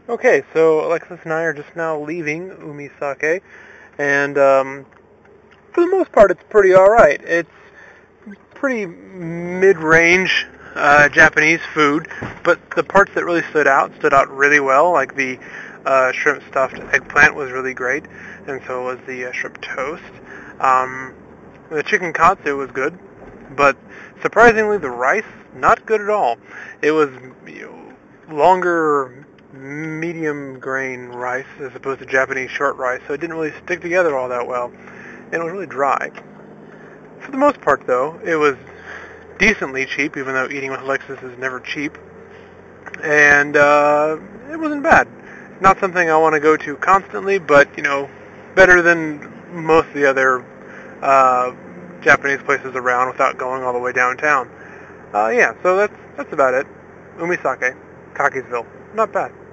Okay, so Alexis and I are just now leaving Umisake, and for the most part, it's pretty all right. It's pretty mid-range Japanese food, but the parts that really stood out really well, like the shrimp stuffed eggplant was really great, and so was the shrimp toast. Um, the chicken katsu was good, but surprisingly, the rice not good at all. It was longer medium grain rice as opposed to Japanese short rice, so it didn't really stick together all that well, and it was really dry. For the most part, though, it was decently cheap, even though eating with Alexis is never cheap, and it wasn't bad. Not something I want to go to constantly, but better than most of the other uh, Japanese places around without going all the way downtown. Yeah, so that's about it. Umisake, Kakisville, not bad.